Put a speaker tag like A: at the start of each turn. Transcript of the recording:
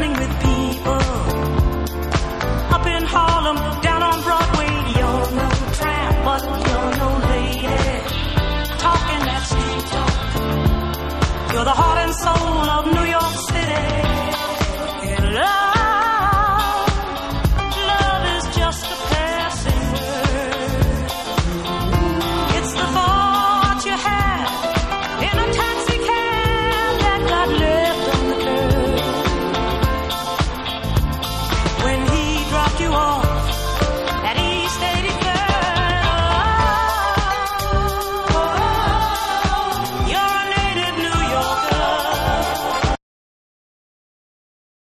A: mingling with people. Up in Harlem, down on Broadway, you're no tramp, but you're no lady. Talking that street talk. You're the heart and soul of New York.